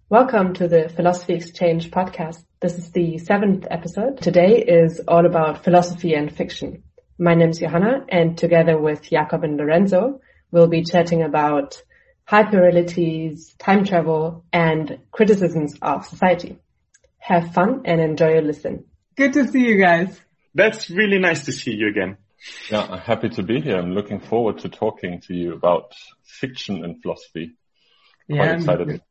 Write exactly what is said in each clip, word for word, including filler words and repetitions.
Welcome to the Philosophy Exchange podcast. This is the seventh episode. Today is all about philosophy and fiction. My name is Johanna, and together with Jakob and Lorenzo, we'll be chatting about hyperrealities, time travel, and criticisms of society. Have fun and enjoy your listen. Good to see you guys. That's really nice to see you again. Yeah, I'm happy to be here. I'm looking forward to talking to you about fiction and philosophy. Quite yeah, excited. Me too.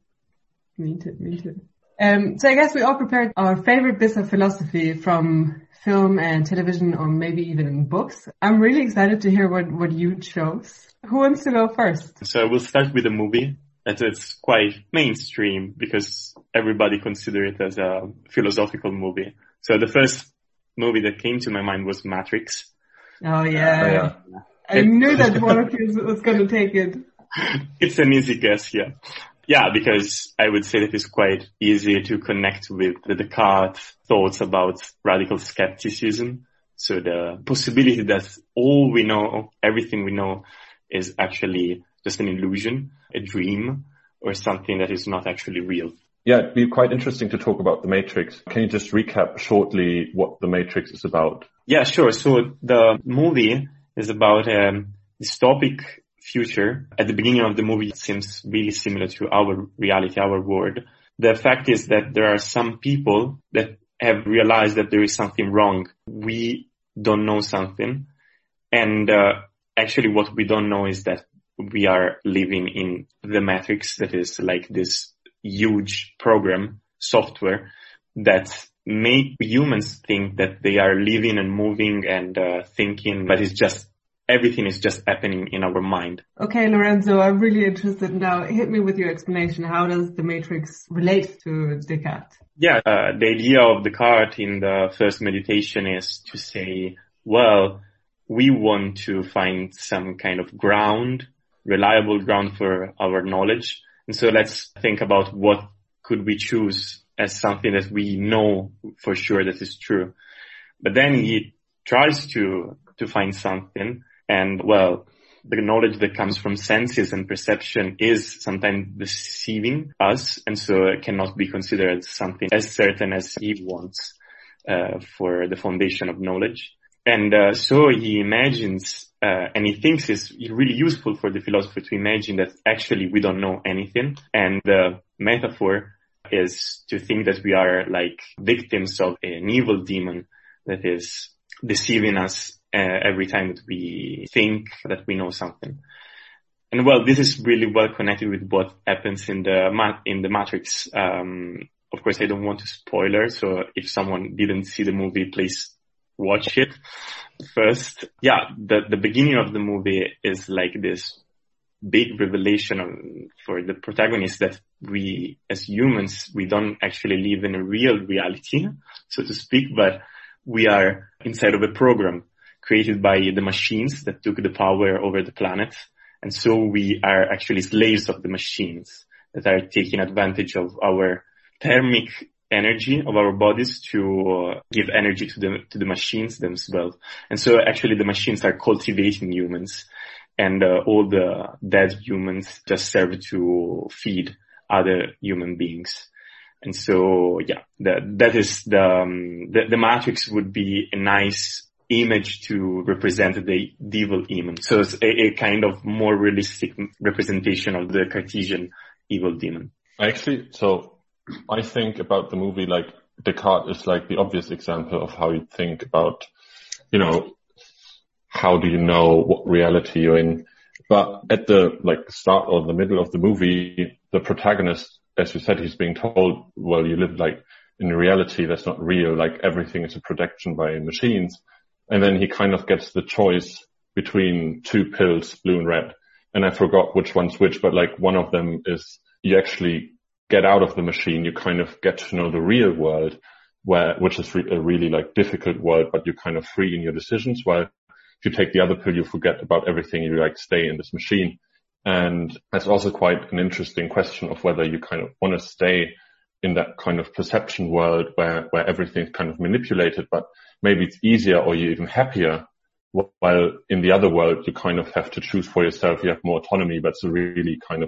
Me too, me too. Um, so I guess we all prepared our favorite bits of philosophy from film and television, or maybe even books. I'm really excited to hear what, what you chose. Who wants to go first? So we'll start with a movie that it's quite mainstream because everybody considers it as a philosophical movie. So the first movie that came to my mind was Matrix. Oh yeah. Oh, yeah. I knew that one of you was going to take it. It's an easy guess, yeah. Yeah, because I would say that it's quite easy to connect with the Descartes thoughts about radical skepticism. So the possibility that all we know, everything we know is actually just an illusion, a dream, or something that is not actually real. Yeah, it'd be quite interesting to talk about The Matrix. Can you just recap shortly what The Matrix is about? Yeah, sure. So the movie is about a dystopic future. At the beginning of the movie, it seems really similar to our reality, our world. The fact is that there are some people that have realized that there is something wrong. We don't know something. And uh, actually what we don't know is that we are living in the Matrix, that is like this huge program, software, that make humans think that they are living and moving and uh, thinking, but it's just everything is just happening in our mind. Okay, Lorenzo, I'm really interested now. Hit me with your explanation. How does the Matrix relate to Descartes? Yeah, uh, the idea of Descartes in the first meditation is to say, well, we want to find some kind of ground, reliable ground for our knowledge. And so let's think about what could we choose as something that we know for sure that is true. But then he tries to, to find something. And well, the knowledge that comes from senses and perception is sometimes deceiving us, and so it cannot be considered something as certain as he wants uh, for the foundation of knowledge. And uh, so he imagines, uh, and he thinks it's really useful for the philosopher to imagine that actually we don't know anything. And the metaphor is to think that we are like victims of an evil demon that is deceiving us Uh, every time that we think that we know something. And well, this is really well connected with what happens in the ma- in the Matrix. Um, of course, I don't want to spoiler, so if someone didn't see the movie, please watch it first. Yeah, the, the beginning of the movie is like this big revelation of, for the protagonist that we, as humans, we don't actually live in a real reality, so to speak, but we are inside of a program created by the machines that took the power over the planet. And so we are actually slaves of the machines that are taking advantage of our thermic energy of our bodies to uh, give energy to the, to the machines themselves. And so actually the machines are cultivating humans, and uh, all the dead humans just serve to feed other human beings. And so, yeah, that, that is the, um, the, the Matrix would be a nice image to represent the evil demon. So it's a, a kind of more realistic representation of the Cartesian evil demon. Actually, so I think about the movie like Descartes is like the obvious example of how you think about, you know, how do you know what reality you're in? But at the like start or the middle of the movie, the protagonist, as you said, he's being told, well, you live like in a reality that's not real, like everything is a projection by machines. And then he kind of gets the choice between two pills, blue and red. And I forgot which one's which, but like one of them is you actually get out of the machine. You kind of get to know the real world, where, which is re- a really like difficult world, but you're kind of free in your decisions. While if you take the other pill, you forget about everything. You like stay in this machine. And that's also quite an interesting question of whether you kind of want to stay in that kind of perception world where, where everything's kind of manipulated, but maybe it's easier or you're even happier, while in the other world you kind of have to choose for yourself. You have more autonomy, but it's a really kind of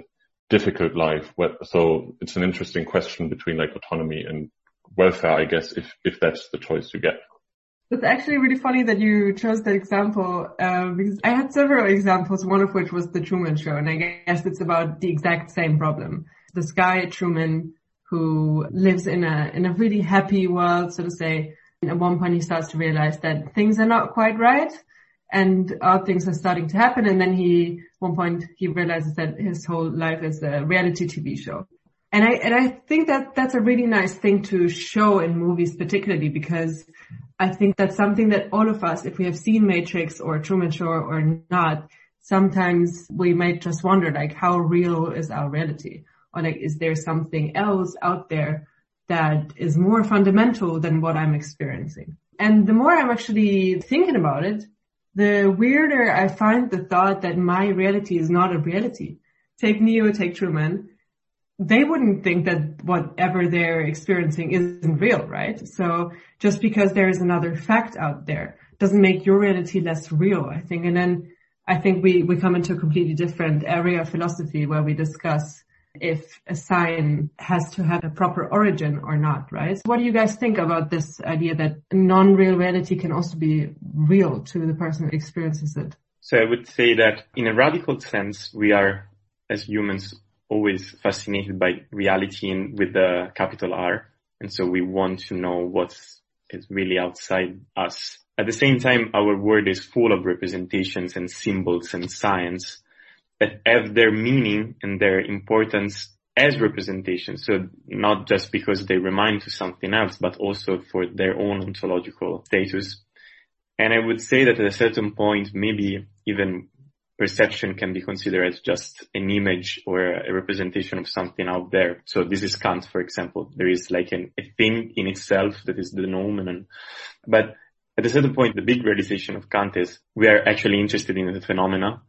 difficult life. So it's an interesting question between like autonomy and welfare, I guess, if, if that's the choice you get. It's actually really funny that you chose that example, uh, because I had several examples, one of which was the Truman Show, and I guess it's about the exact same problem. This guy, Truman, who lives in a, in a really happy world, so to say, and at one point he starts to realize that things are not quite right, and odd things are starting to happen, and then he, one point, he realizes that his whole life is a reality T V show. And I, and I think that that's a really nice thing to show in movies, particularly because I think that's something that all of us, if we have seen Matrix or Truman Show or not, sometimes we might just wonder, like, how real is our reality? Or like, is there something else out there that is more fundamental than what I'm experiencing? And the more I'm actually thinking about it, the weirder I find the thought that my reality is not a reality. Take Neo, take Truman. They wouldn't think that whatever they're experiencing isn't real, right? So just because there is another fact out there doesn't make your reality less real, I think. And then I think we, we come into a completely different area of philosophy where we discuss if a sign has to have a proper origin or not, right? So what do you guys think about this idea that non-real reality can also be real to the person who experiences it? So I would say that in a radical sense, we are, as humans, always fascinated by reality and with the capital R. And so we want to know what is really outside us. At the same time, our world is full of representations and symbols and signs that have their meaning and their importance as representations. So not just because they remind to something else, but also for their own ontological status. And I would say that at a certain point, maybe even perception can be considered as just an image or a representation of something out there. So this is Kant, for example. There is like an, a thing in itself that is the nomen. But at a certain point, the big realization of Kant is we are actually interested in the phenomena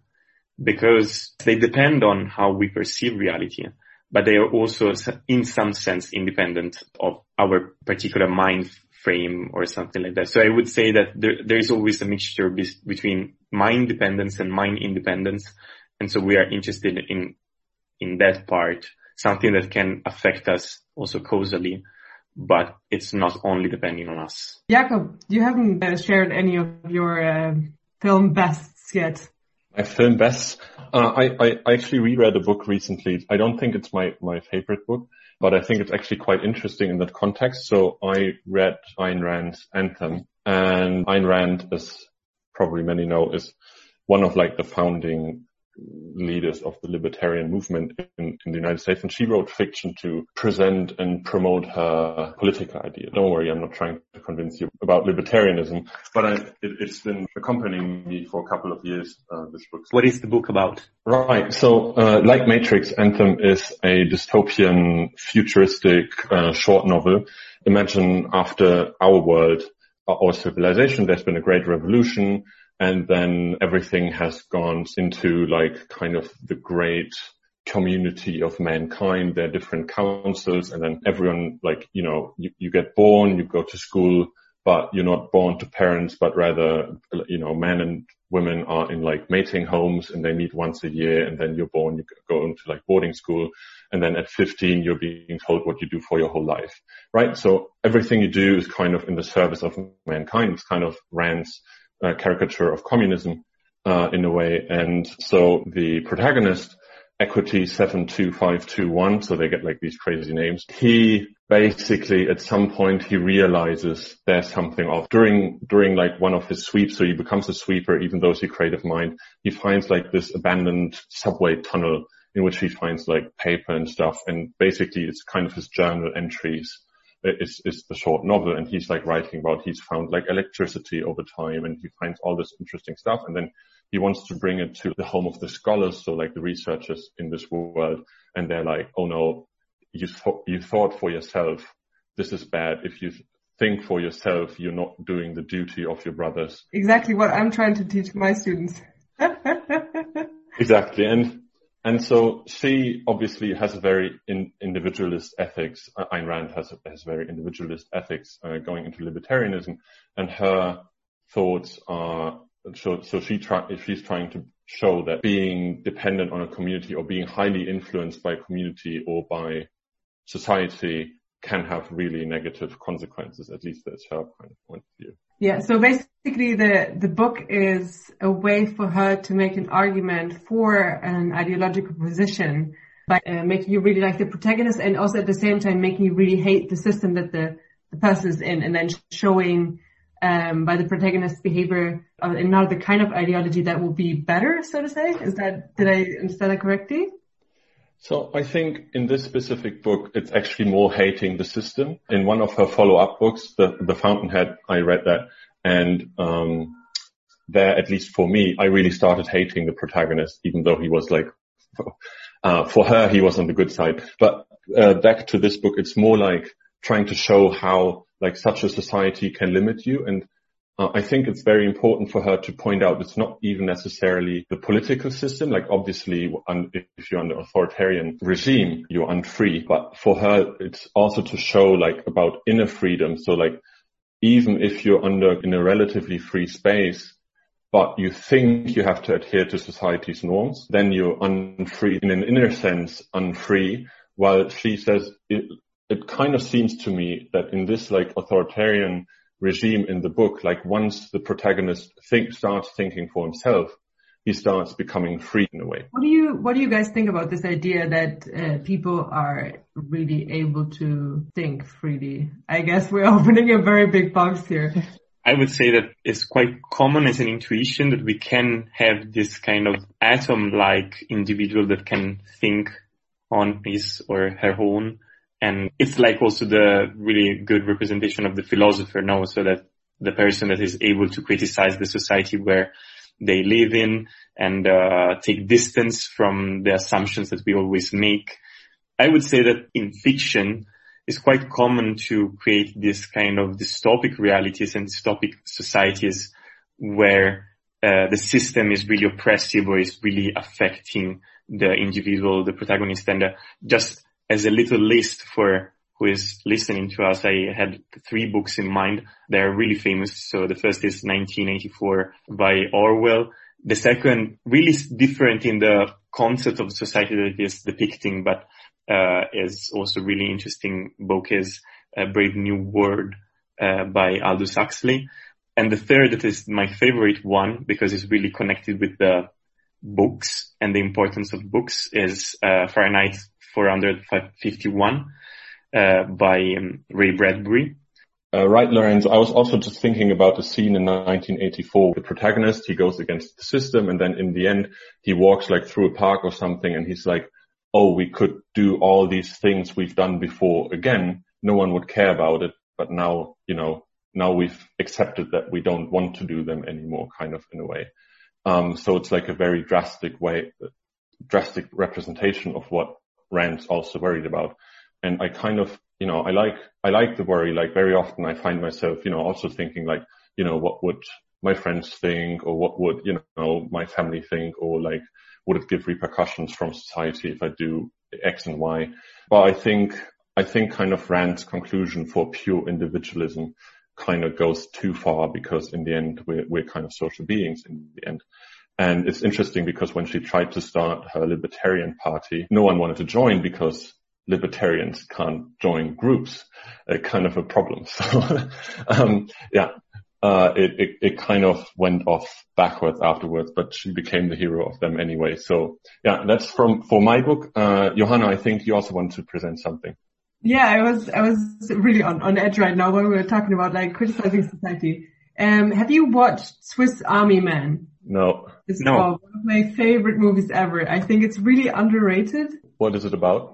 because they depend on how we perceive reality, but they are also in some sense independent of our particular mind frame or something like that. So I would say that there, there is always a mixture be- between mind dependence and mind independence. And so we are interested in, in that part, something that can affect us also causally, but it's not only depending on us. Jakob, you haven't uh, shared any of your uh, film bests yet. My film bests? Uh, I, I, I actually reread a book recently. I don't think it's my, my favorite book, but I think it's actually quite interesting in that context. So I read Ayn Rand's Anthem, and Ayn Rand, as probably many know, is one of like the founding leaders of the libertarian movement in, in the United States. And she wrote fiction to present and promote her political idea. Don't worry, I'm not trying to convince you about libertarianism, but I, it, it's been accompanying me for a couple of years, uh, this book. What is the book about? Right. So, uh, like Matrix, Anthem is a dystopian, futuristic, uh, short novel. Imagine after our world, our civilization, there's been a great revolution. And then everything has gone into like kind of the great community of mankind. There are different councils, and then everyone, like, you know, you, you get born, you go to school, but you're not born to parents, but rather, you know, men and women are in like mating homes and they meet once a year, and then you're born, you go into like boarding school. And then at fifteen, you're being told what you do for your whole life, right? So everything you do is kind of in the service of mankind. It's kind of Rand's Uh, caricature of communism, uh, in a way. And so the protagonist, Equity seven two five two one, so they get like these crazy names. He basically, at some point, he realizes there's something off. During, during like one of his sweeps, so he becomes a sweeper, even though he's a creative mind, he finds like this abandoned subway tunnel in which he finds like paper and stuff. And basically it's kind of his journal entries. Is, is the short novel, and he's like writing about he's found like electricity over time, and he finds all this interesting stuff, and then he wants to bring it to the home of the scholars, so like the researchers in this world, and they're like, oh no, you th- you thought for yourself, this is bad. If you think for yourself, you're not doing the duty of your brothers. Exactly what I'm trying to teach my students. Exactly, and And so she obviously has a very in, individualist ethics. Uh, Ayn Rand has, has very individualist ethics uh, going into libertarianism, and her thoughts are so, so she try, she's trying to show that being dependent on a community or being highly influenced by a community or by society can have really negative consequences. At least that's her kind of point of view. Yeah, so basically the, the book is a way for her to make an argument for an ideological position by uh, making you really like the protagonist and also at the same time making you really hate the system that the, the person is in, and then showing um, by the protagonist's behavior uh, another kind of ideology that will be better, so to say. Is that, did I understand that correctly? So I think in this specific book, it's actually more hating the system. In one of her follow-up books, the, the Fountainhead, I read that. And um there, at least for me, I really started hating the protagonist, even though he was like, uh for her, he was on the good side. But uh, back to this book, it's more like trying to show how like such a society can limit you. And Uh, I think it's very important for her to point out it's not even necessarily the political system. Like obviously, un- if you're under authoritarian regime, you're unfree. But for her, it's also to show like about inner freedom. So like even if you're under in a relatively free space, but you think you have to adhere to society's norms, then you're unfree, in an inner sense, unfree. While she says it, it kind of seems to me that in this like authoritarian regime in the book, like once the protagonist think, starts thinking for himself, he starts becoming free in a way. What do you, what do you guys think about this idea that uh, people are really able to think freely? I guess we're opening a very big box here. I would say that it's quite common as an intuition that we can have this kind of atom-like individual that can think on his or her own. And it's like also the really good representation of the philosopher now, so that the person that is able to criticize the society where they live in and uh take distance from the assumptions that we always make. I would say that in fiction, it's quite common to create this kind of dystopic realities and dystopic societies where uh, the system is really oppressive or is really affecting the individual, the protagonist. And uh, just as a little list for who is listening to us, I had three books in mind. They're really famous. So the first is nineteen eighty-four by Orwell. The second, really different in the concept of society that it is depicting, but uh is also really interesting book is uh, Brave New World uh, by Aldous Huxley. And the third, that is my favorite one because it's really connected with the books and the importance of books, is uh, Fahrenheit four fifty-one uh, by um, Ray Bradbury. Uh, right, Lorenz. I was also just thinking about the scene in nineteen eighty-four. The protagonist, he goes against the system, and then in the end, he walks like through a park or something, and he's like, oh, we could do all these things we've done before again. No one would care about it, but now, you know, now we've accepted that we don't want to do them anymore, kind of in a way. Um, so it's like a very drastic way, drastic representation of what Rand's also worried about. And I kind of, you know, I like, I like the worry. Like very often I find myself, you know, also thinking like, you know, what would my friends think, or what would, you know, my family think, or like, would it give repercussions from society if I do X and Y? But I think, I think kind of Rand's conclusion for pure individualism kind of goes too far, because in the end, we're, we're kind of social beings in the end. And it's interesting because when she tried to start her libertarian party, no one wanted to join because libertarians can't join groups, uh, kind of a problem. So, um, yeah. Uh, it, it, it kind of went off backwards afterwards, but she became the hero of them anyway. So yeah, that's from, for my book. Uh, Johanna, I think you also want to present something. Yeah, I was, I was really on, on edge right now when we were talking about like criticizing society. Um, have you watched Swiss Army Man? No. It's no. one of my favorite movies ever. I think it's really underrated. What is it about?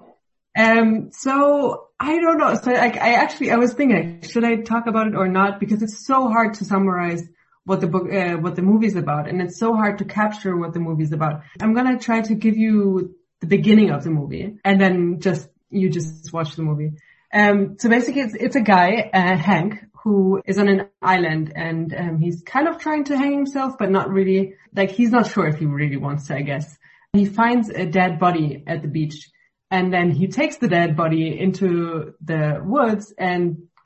Um, so I don't know. So like, I actually, I was thinking, should I talk about it or not? Because it's so hard to summarize what the book, uh, what the movie's about. And it's so hard to capture what the movie's about. I'm going to try to give you the beginning of the movie and then just, you just watch the movie. Um, so basically it's, it's a guy, uh, Hank, who is on an island and, um, he's kind of trying to hang himself, but not really, like he's not sure if he really wants to, I guess. He finds a dead body at the beach. And then he takes the dead body into the woods and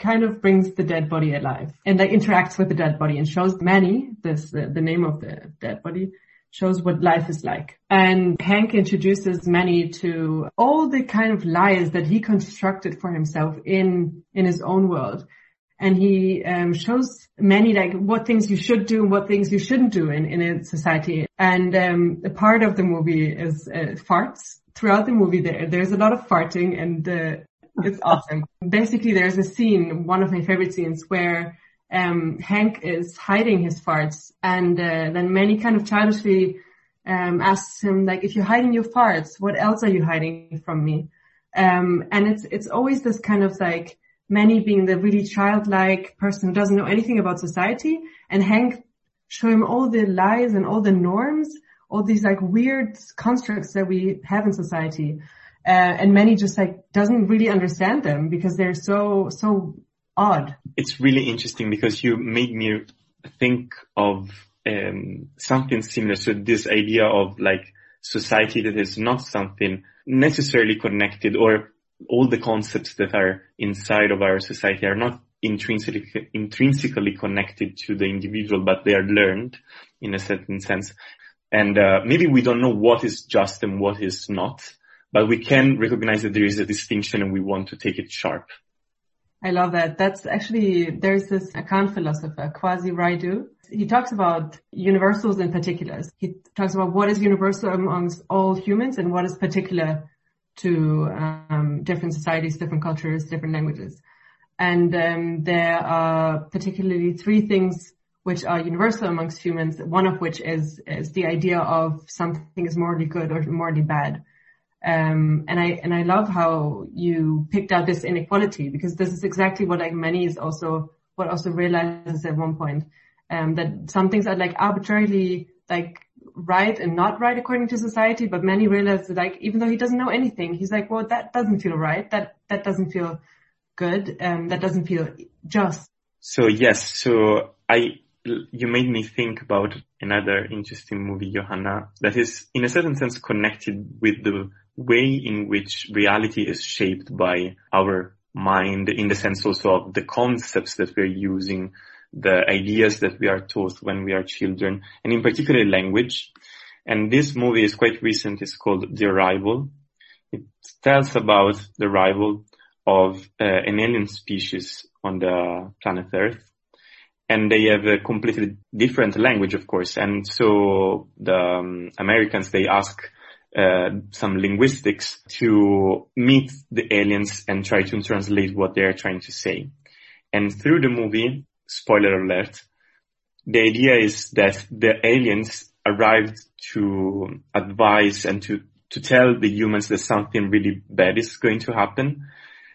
kind of brings the dead body alive and like interacts with the dead body and shows Manny, this, uh, the name of the dead body, shows what life is like. And Hank introduces Manny to all the kind of lies that he constructed for himself in, in his own world. And he um, shows Manny like what things you should do and what things you shouldn't do in, in a society. And um, a part of the movie is uh, farts. Throughout the movie there, there's a lot of farting and uh, it's awesome. Basically, there's a scene, one of my favorite scenes, where um Hank is hiding his farts, and uh, then Manny kind of childishly um asks him, like, if you're hiding your farts, what else are you hiding from me? Um and it's it's always this kind of like Manny being the really childlike person who doesn't know anything about society, and Hank show him all the lies and all the norms, all these like weird constructs that we have in society. Uh, and Manny just like doesn't really understand them because they're so, so odd. It's really interesting because you made me think of um, something similar. So this idea of like society that is not something necessarily connected, or all the concepts that are inside of our society are not intrinsically, intrinsically connected to the individual, but they are learned in a certain sense. And uh, maybe we don't know what is just and what is not, but we can recognize that there is a distinction and we want to take it sharp. I love that. That's actually, there's this Kant philosopher, Kwasi Raidu. He talks about universals and particulars. He talks about what is universal amongst all humans and what is particular to um, different societies, different cultures, different languages. And um, there are particularly three things which are universal amongst humans, one of which is, is the idea of something is morally good or morally bad. Um, and I, and I love how you picked out this inequality, because this is exactly what like Manny is also, what also realizes at one point, um, that some things are like arbitrarily like right and not right according to society, but Manny realizes that, like, even though he doesn't know anything, he's like, well, that doesn't feel right. That, that doesn't feel good. Um, that doesn't feel just. So yes, so I, you made me think about another interesting movie, Johanna, that is in a certain sense connected with the way in which reality is shaped by our mind, in the sense also of the concepts that we're using, the ideas that we are taught when we are children, and in particular language. And this movie is quite recent. It's called The Arrival. It tells about the arrival of uh, an alien species on the planet Earth. And they have a completely different language, of course. And so the um, Americans, they ask uh, some linguistics to meet the aliens and try to translate what they're trying to say. And through the movie, spoiler alert, the idea is that the aliens arrived to advise and to, to tell the humans that something really bad is going to happen.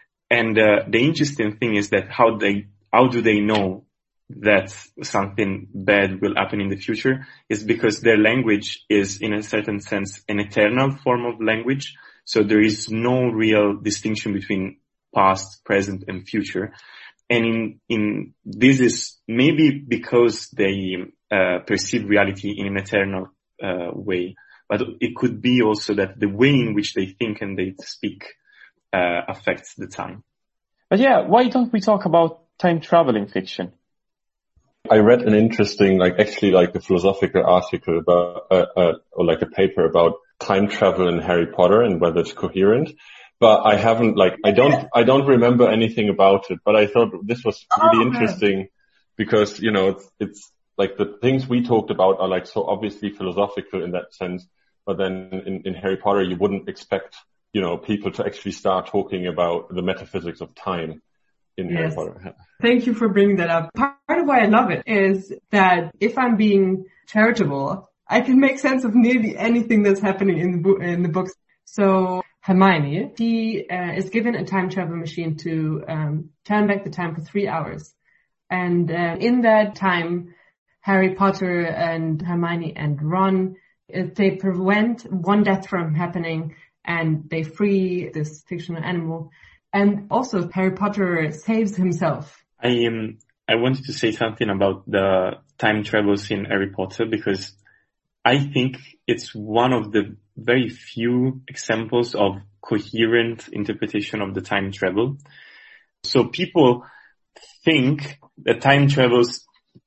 And uh, the interesting thing is that how they, how do they know that something bad will happen in the future is because their language is, in a certain sense, an eternal form of language. So there is no real distinction between past, present, and future. And in, in this is maybe because they uh, perceive reality in an eternal uh, way, but it could be also that the way in which they think and they speak uh, affects the time. But yeah, why don't we talk about time traveling fiction? I read an interesting, like actually like a philosophical article about, uh, uh, or like a paper about time travel in Harry Potter and whether it's coherent. But I haven't like, I don't, I don't remember anything about it, but I thought this was really oh, interesting man. Because, you know, it's, it's like the things we talked about are like so obviously philosophical in that sense. But then in, in Harry Potter, you wouldn't expect, you know, people to actually start talking about the metaphysics of time in yes. Harry Potter. Thank you for bringing that up. Part of why I love it is that if I'm being charitable, I can make sense of nearly anything that's happening in the, bo- in the books. So Hermione, she uh, is given a time travel machine to um, turn back the time for three hours. And uh, in that time, Harry Potter and Hermione and Ron, they prevent one death from happening and they free this fictional animal. And also Harry Potter saves himself. I um, I wanted to say something about the time travels in Harry Potter because I think it's one of the very few examples of coherent interpretation of the time travel. So people think that time travels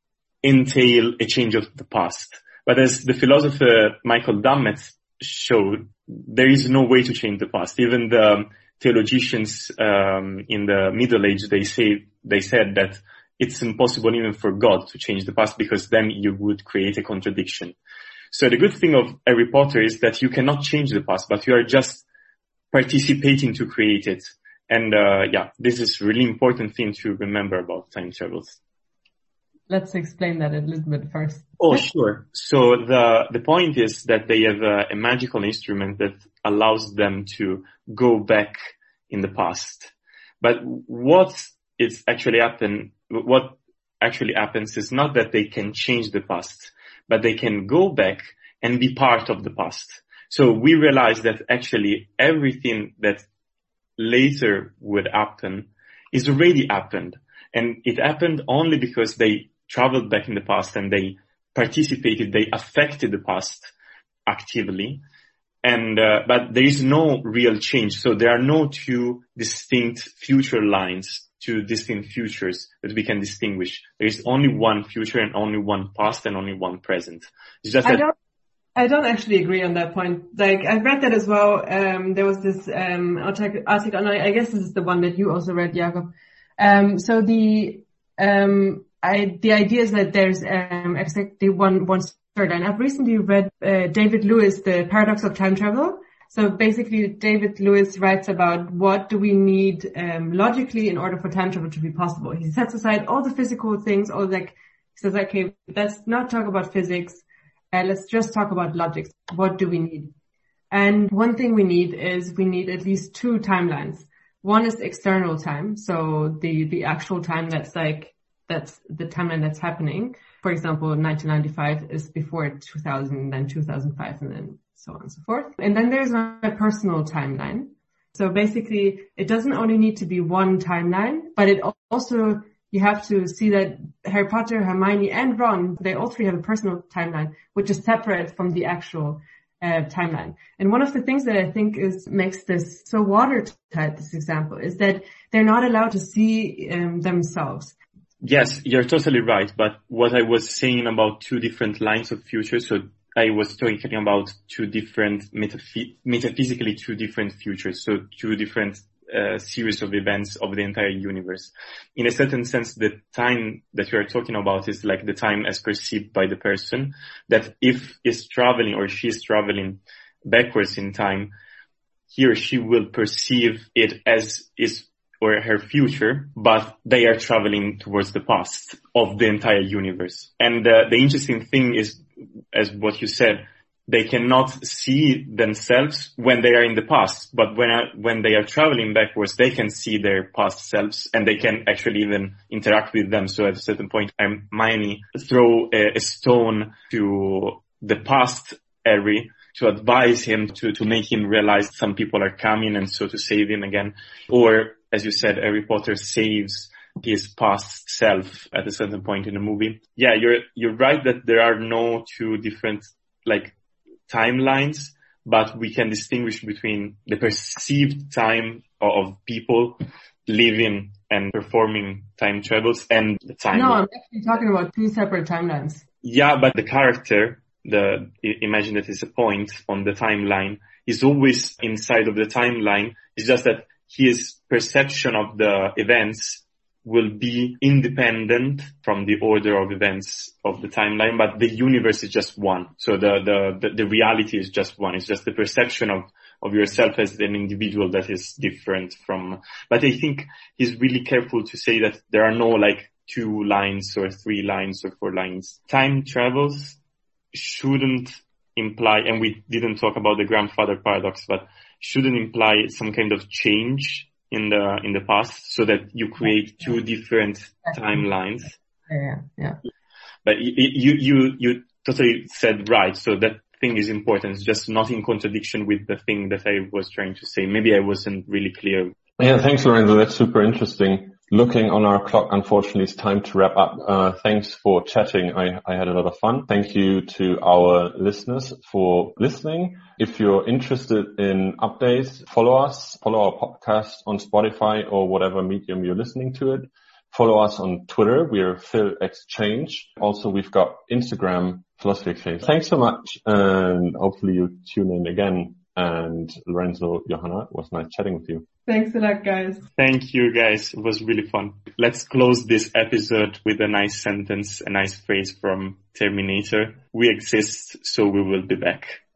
entail a change of the past. But as the philosopher Michael Dummett showed, there is no way to change the past. Even the theologians um, in the Middle Age, they say they said that it's impossible even for God to change the past, because then you would create a contradiction. So the good thing of Harry Potter is that you cannot change the past, but you are just participating to create it. And uh, yeah, this is really important thing to remember about time travels. Let's explain that a little bit first. Oh, sure. So the the point is that they have a, a magical instrument that allows them to go back in the past. But what is actually happen, what actually happens is not that they can change the past, but they can go back and be part of the past. So we realize that actually everything that later would happen is already happened. And it happened only because they traveled back in the past and they participated, they affected the past actively. And, uh, but there is no real change. So there are no two distinct future lines, two distinct futures that we can distinguish. There is only one future and only one past and only one present. It's just I that don't, I don't actually agree on that point. Like, I've read that as well. Um, there was this, um, article, and I, I guess this is the one that you also read, Jakob. Um, so the, um, I, the idea is that there's, um, exactly one, one third. And I've recently read, uh, David Lewis, The Paradox of Time Travel. So basically, David Lewis writes about what do we need, um, logically in order for time travel to be possible. He sets aside all the physical things, all like, he says, okay, let's not talk about physics. Uh, let's just talk about logic. What do we need? And one thing we need is we need at least two timelines. One is external time. So the, the actual time that's like, that's the timeline that's happening. For example, nineteen ninety-five is before two thousand, then two thousand five, and then so on and so forth. And then there's a personal timeline. So basically, it doesn't only need to be one timeline, but it also, you have to see that Harry Potter, Hermione, and Ron, they all three have a personal timeline, which is separate from the actual uh, timeline. And one of the things that I think is makes this so watertight, this example, is that they're not allowed to see um, themselves. Yes, you're totally right. But what I was saying about two different lines of future, so I was talking about two different, metaph- metaphysically two different futures, so two different uh, series of events of the entire universe. In a certain sense, the time that we are talking about is like the time as perceived by the person, that if is traveling or she is traveling backwards in time, he or she will perceive it as is or her future, but they are traveling towards the past of the entire universe. And uh, the interesting thing is, as what you said, they cannot see themselves when they are in the past, but when uh, when they are traveling backwards, they can see their past selves and they can actually even interact with them. So at a certain point, Hermione throw a, a stone to the past Harry to advise him, to, to make him realize some people are coming and so to save him again. Or, as you said, Harry Potter saves his past self at a certain point in the movie. Yeah, you're, you're right that there are no two different, like, timelines, but we can distinguish between the perceived time of people living and performing time travels and the time. No, I'm actually talking about two separate timelines. Yeah, but the character, the, imagine that is a point on the timeline, is always inside of the timeline. It's just that his perception of the events will be independent from the order of events of the timeline, but the universe is just one. So the, the, the, the reality is just one. It's just the perception of, of yourself as an individual that is different from, but I think he's really careful to say that there are no like two lines or three lines or four lines. Time travels shouldn't imply, and we didn't talk about the grandfather paradox, but shouldn't imply some kind of change in the in the past, so that you create two different timelines. Yeah, yeah. But you you you, you totally said right. So that thing is important. It's just not in contradiction with the thing that I was trying to say. Maybe I wasn't really clear. Yeah, thanks, Lorenzo. That's super interesting. Looking on our clock, unfortunately, it's time to wrap up. Uh, thanks for chatting. I, I had a lot of fun. Thank you to our listeners for listening. If you're interested in updates, follow us, follow our podcast on Spotify or whatever medium you're listening to it. Follow us on Twitter. We're Phil Exchange. Also, we've got Instagram, Philosophy Exchange. Thanks so much, and hopefully you tune in again. And Lorenzo, Johanna, it was nice chatting with you. Thanks a lot, guys. Thank you, guys. It was really fun. Let's close this episode with a nice sentence, a nice phrase from Terminator. We exist, so we will be back.